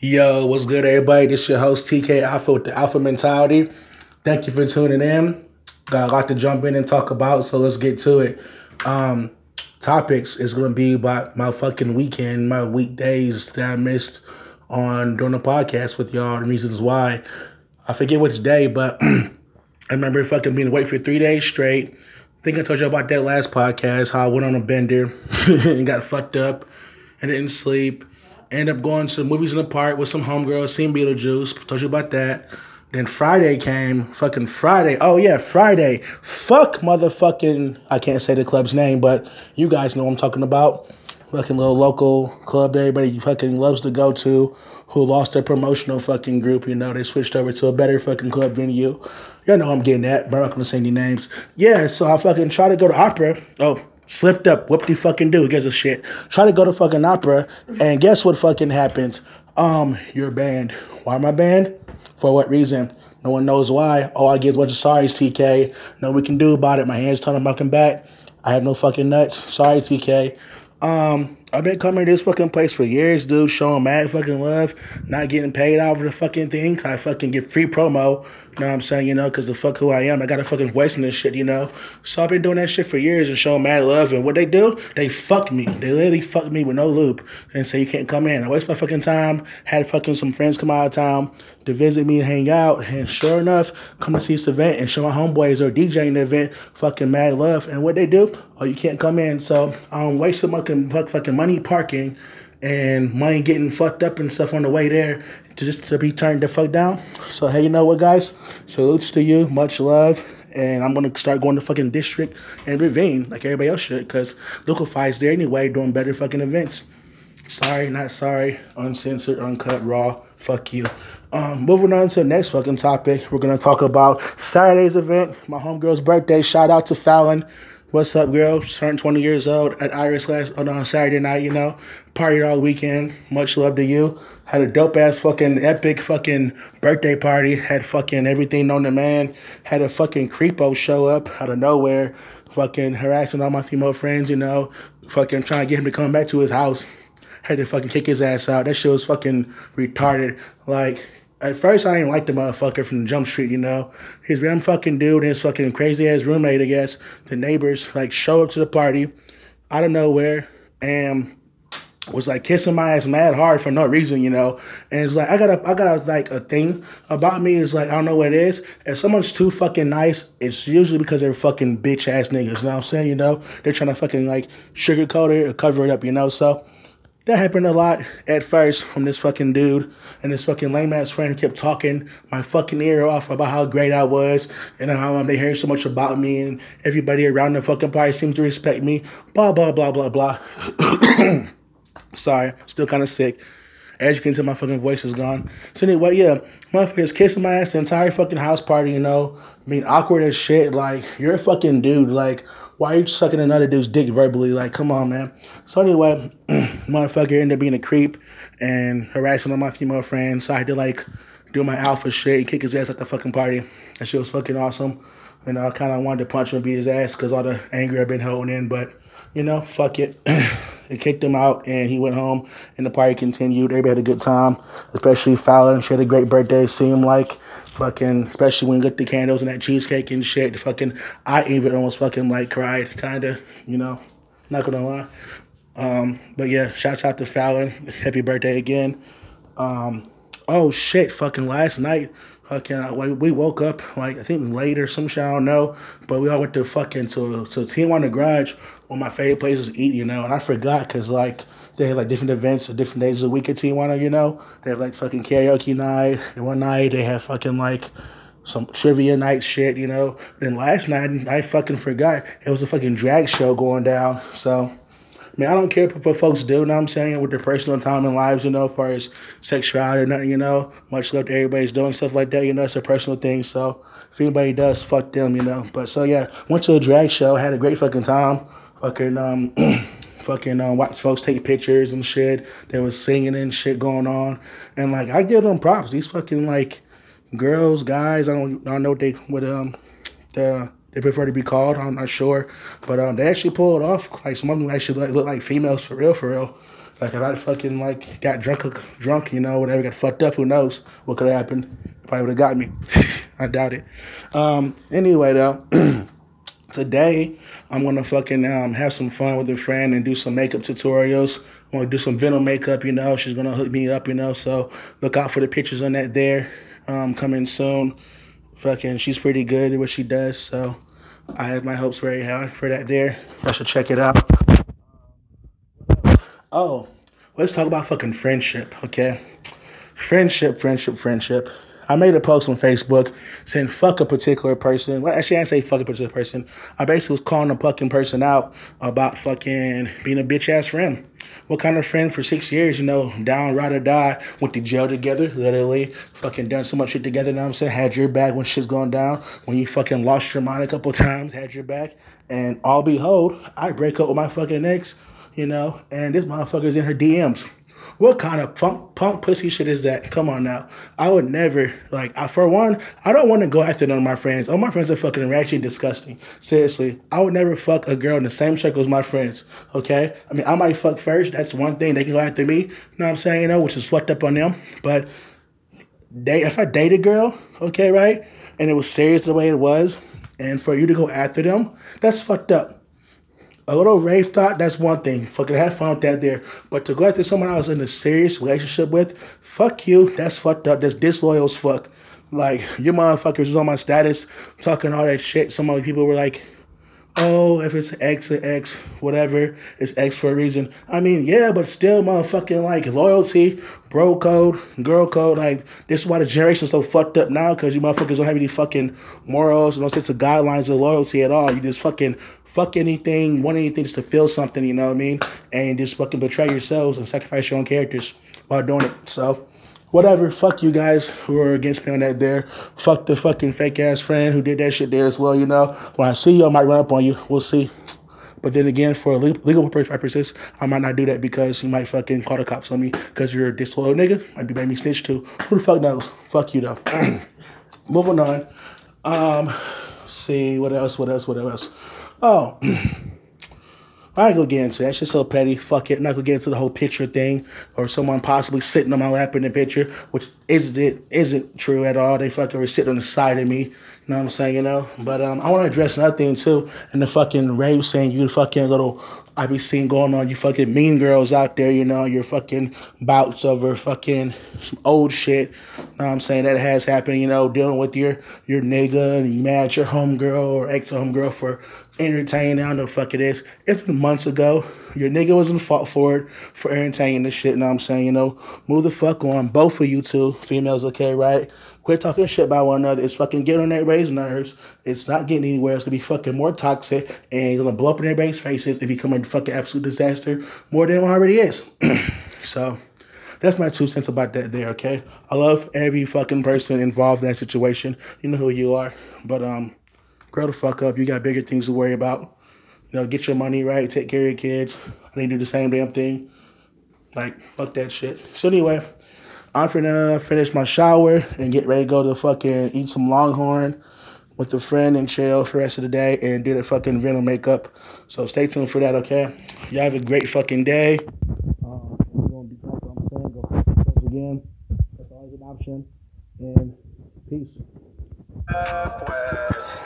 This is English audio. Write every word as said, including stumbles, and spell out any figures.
Yo, what's good, everybody? This is your host, T K Alpha with the Alpha Mentality. Thank you for tuning in. Got a lot to jump in and talk about, so let's get to it. Um, topics is going to be about my fucking weekend, my weekdays that I missed on doing the podcast with y'all, the reasons why. I forget which day, but I remember fucking being awake for three days straight. I think I told you about that last podcast, how I went on a bender and got fucked up and didn't sleep. Ended up going to the movies in the park with some homegirls, seen Beetlejuice. Told you about that. Then Friday came. Fucking Friday. Oh, yeah, Friday. Fuck motherfucking... I can't say the club's name, but you guys know what I'm talking about. Fucking little local club that everybody fucking loves to go to, who lost their promotional fucking group. You know, they switched over to a better fucking club venue. Y'all know I'm getting at, but I'm not going to say any names. Yeah, so I fucking tried to go to opera. Oh, slipped up. Whoop de fucking do. Gives a shit. Try to go to fucking opera, and guess what fucking happens? Um, you're banned. Why am I banned? For what reason? No one knows why. All I get is a bunch of sorries, T K. Nothing we can do about it. My hands turning fucking back. I have no fucking nuts. Sorry, T K. Um, I've been coming to this fucking place for years, dude, showing mad fucking love, not getting paid out for the fucking thing. I fucking get free promo. You know what I'm saying, you know, because the fuck who I am. I got a fucking voice in this shit, you know. So I've been doing that shit for years and showing mad love. And what they do, they fuck me. They literally fuck me with no loop and say you can't come in. I waste my fucking time. Had fucking some friends come out of town to visit me and hang out. And sure enough, come to see this event and show my homeboys or DJing the event fucking mad love. And what they do, oh, you can't come in. So I'm wasting fucking, fucking money parking and money getting fucked up and stuff on the way there to just to be turned the fuck down. So hey, you know what, guys? Salutes to you, much love, and I'm gonna start going to fucking District and Ravine like everybody else should, cause Liquify's there anyway, doing better fucking events. Sorry, not sorry. Uncensored, uncut, raw. Fuck you. Um, moving on to the next fucking topic, we're gonna talk about Saturday's event, my homegirl's birthday. Shout out to Fallon. What's up, girl? She turned twenty years old at Iris last on, on Saturday night, you know. Partied all weekend. Much love to you. Had a dope-ass fucking epic fucking birthday party. Had fucking everything known to man. Had a fucking creepo show up out of nowhere. Fucking harassing all my female friends, you know. Fucking trying to get him to come back to his house. Had to fucking kick his ass out. That shit was fucking retarded. Like... At first, I didn't like the motherfucker from Jump Street, you know. His random fucking dude and his fucking crazy-ass roommate, I guess, the neighbors, like, show up to the party out of nowhere and was, like, kissing my ass mad hard for no reason, you know. And it's like, I got, a, I got a, like, a thing about me is, like, I don't know what it is. If someone's too fucking nice, it's usually because they're fucking bitch-ass niggas, you know what I'm saying, you know. They're trying to fucking, like, sugarcoat it or cover it up, you know, so... That happened a lot at first from this fucking dude and this fucking lame-ass friend who kept talking my fucking ear off about how great I was and how um, they heard so much about me and everybody around the fucking party seems to respect me, blah, blah, blah, blah, blah. Sorry, still kind of sick. As you can tell, my fucking voice is gone. So anyway, yeah, motherfuckers kissing my ass the entire fucking house party, you know, being awkward as shit. Like, you're a fucking dude, like... Why are you sucking another dude's dick verbally? Like, come on, man. So anyway, motherfucker ended up being a creep and harassing all my female friends. So I had to, like, do my alpha shit, kick his ass at the fucking party. That shit was fucking awesome. You know, I kind of wanted to punch him and beat his ass because all the anger I've been holding in. But, you know, fuck it. They kicked him out and he went home and the party continued. Everybody had a good time, especially Fallon. She had a great birthday, seemed like. Fucking, especially when you lit the candles and that cheesecake and shit. Fucking, I even almost fucking like cried, kinda, you know, not gonna lie. Um, but yeah, shouts out to Fallon. Happy birthday again. Um, oh shit, fucking last night, fucking, uh, we woke up like I think late or some shit, I don't know. But we all went to fucking to to Tijuana Garage, one of my favorite places to eat, you know. And I forgot because like. They have like different events at different days of the week at Tijuana, you know. They have like fucking karaoke night. And one night they have fucking like some trivia night shit, you know. Then last night I fucking forgot. It was a fucking drag show going down. So, I mean, I don't care what folks do, you know what I'm saying, with their personal time and lives, you know, as far as sexuality or nothing, you know. Much love to everybody's doing stuff like that, you know. It's a personal thing. So, if anybody does, fuck them, you know. But so, yeah, went to a drag show. Had a great fucking time. Fucking, um... Fucking uh, watch folks take pictures and shit. There was singing and shit going on, and like I give them props. These fucking like girls, guys. I don't, I don't know what they what um the they prefer to be called. I'm not sure, but um they actually pulled it off. Like some of them actually like, look like females for real, for real. Like if I fucking like got drunk, drunk, you know, whatever, got fucked up, who knows what could have happened? Probably would have got me. I doubt it. Um, anyway, though, today I'm gonna fucking um, have some fun with a friend and do some makeup tutorials. I'm gonna do some Venom makeup, you know. She's gonna hook me up, you know. So look out for the pictures on that there, um, coming soon. Fucking, she's pretty good at what she does, so I have my hopes very high for that there. I should check it out. Oh, let's talk about fucking friendship, okay? Friendship, friendship, friendship. I made a post on Facebook saying fuck a particular person. Well, actually, I didn't say fuck a particular person. I basically was calling a fucking person out about fucking being a bitch ass friend. What kind of friend for six years, you know, down, ride or die, went to jail together, literally, fucking done so much shit together, you know what I'm saying? Had your back when shit's going down. When you fucking lost your mind a couple times, had your back. And all behold, I break up with my fucking ex, you know, and this motherfucker's in her D Ms. What kind of punk, punk pussy shit is that? Come on now. I would never, like, I, for one, I don't want to go after none of my friends. All my friends are fucking ratchet and disgusting. Seriously. I would never fuck a girl in the same circle as my friends, okay? I mean, I might fuck first. That's one thing. They can go after me, you know what I'm saying, you know, which is fucked up on them. But they, if I date a girl, okay, right, and it was serious the way it was, and for you to go after them, that's fucked up. A little rave thought, that's one thing. Fucking have fun with that there. But to go after someone I was in a serious relationship with, fuck you. That's fucked up. That's disloyal as fuck. Like, you motherfuckers was on my status talking all that shit. Some other people were like, oh, if it's X or X, whatever, it's X for a reason. I mean, yeah, but still motherfucking like loyalty, bro code, girl code. Like, this is why the generation's so fucked up now, because you motherfuckers don't have any fucking morals, no sense of guidelines of loyalty at all. You just fucking fuck anything, want anything just to feel something, you know what I mean? And just fucking betray yourselves and sacrifice your own characters while doing it. So, whatever, fuck you guys who are against me on that there. Fuck the fucking fake ass friend who did that shit there as well, you know. When I see you, I might run up on you. We'll see. But then again, for legal purposes, I might not do that because you might fucking call the cops on me because you're a disloyal nigga. Might be making me snitch too. Who the fuck knows? Fuck you though. Moving on. Um, see, what else, what else, what else? Oh. I ain't gonna get into that. That shit's so petty. Fuck it. I'm not gonna get into the whole picture thing or someone possibly sitting on my lap in the picture, which isn't isn't true at all. They fucking were sitting on the side of me. You know what I'm saying? You know. But um, I want to address another thing too. And the fucking rave saying you fucking little. I be seeing going on. You fucking mean girls out there. You know your fucking bouts over fucking some old shit. You know what I'm saying? That has happened. You know, dealing with your your nigga and you mad at your homegirl or ex homegirl for entertaining. I don't know the fuck it is. It's been months ago. Your nigga was in fault for it, for entertaining this shit. You know what I'm saying? You know, move the fuck on. Both of you two, females, okay, right? Quit talking shit about one another. It's fucking getting on everybody's nerves. It's not getting anywhere. It's going to be fucking more toxic. And it's going to blow up in everybody's faces and become a fucking absolute disaster more than it already is. So, that's my two cents about that there, okay? I love every fucking person involved in that situation. You know who you are. But, um, grow the fuck up. You got bigger things to worry about. You know, get your money right. Take care of your kids. I need to do the same damn thing. Like, fuck that shit. So anyway, I'm finna finish my shower and get ready to go to fucking eat some Longhorn with a friend and chill for the rest of the day and do the fucking Venom makeup. So stay tuned for that, okay? Y'all have a great fucking day. Um, we're gonna be back on the same. Go fuck yourselves again. That's always an option. And peace.